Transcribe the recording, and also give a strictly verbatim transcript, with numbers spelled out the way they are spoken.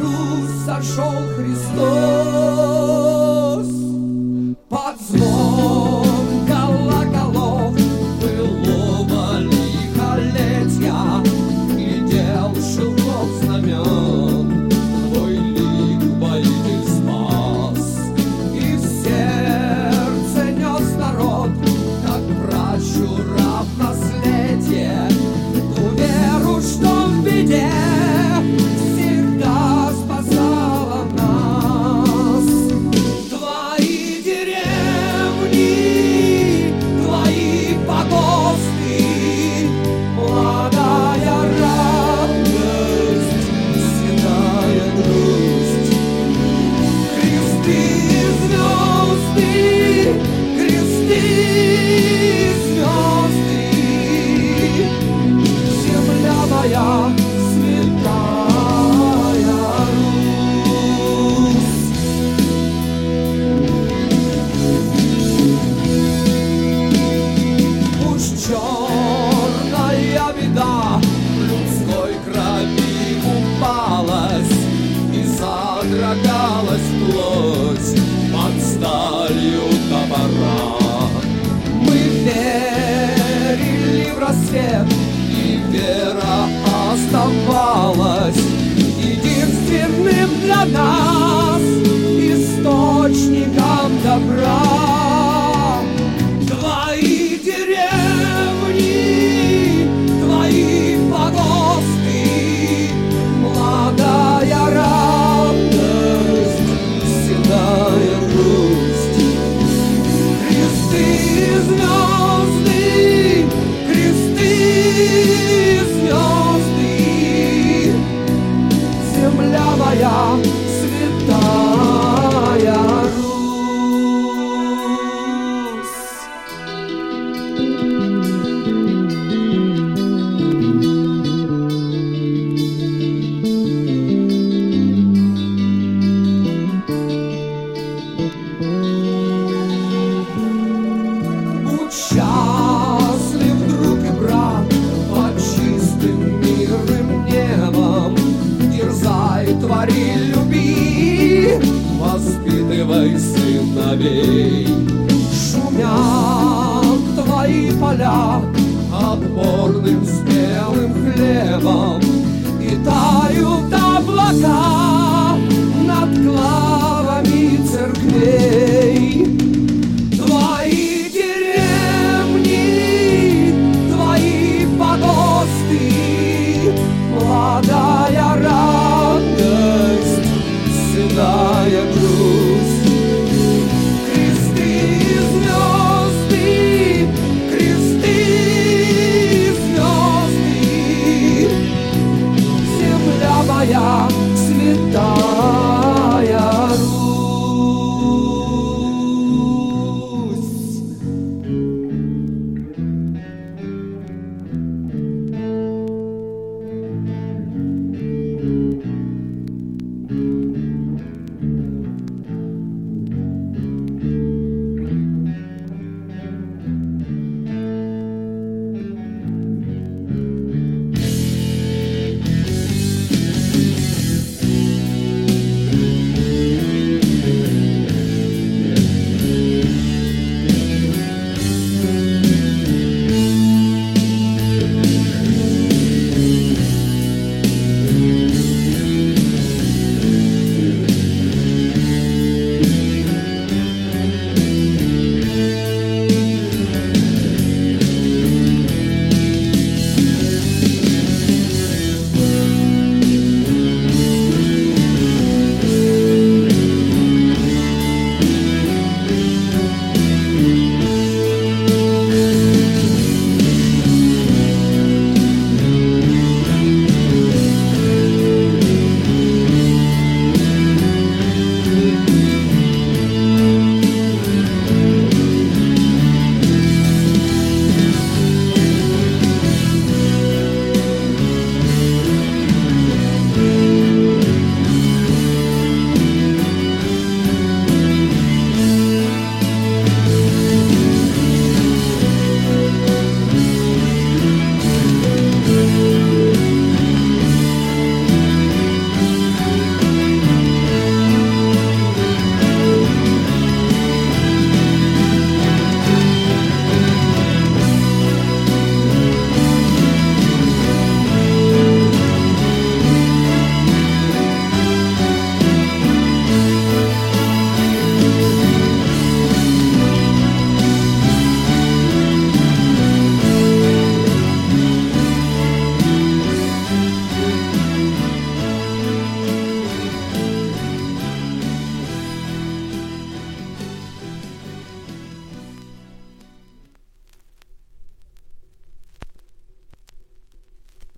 Русь сошел Христос. Под звон колоколов былого лихолетия глядел шелков знамен, твой лик воитель спас. И в сердце нес народ, как пращура в наследие, ту веру, что в беде всегда спасала нас. Твои деревни, твои погосты, молодая радость, седая грусть. Кресты и звезды, кресты и звезды, земля моя святая Русь. Пусть черная беда в людской крови купалась и содрогалась плоть под сталью топора. Мы верили в рассвет, и вера оставалась единственным для нас источником добра. Твои деревни, твои погосты, молодая радость, седая грусть. Кресты и звезды, кресты и звезды, земля моя святая Русь. Будь счастлив, друг и брат, под чистым мирным небом. Дерзай, твори, люби, воспитывай сыновей. Шумят твои поля отборным спелым хлебом, и тают облака над главами церквей. Твои деревни, твои погосты, молодая радость, седая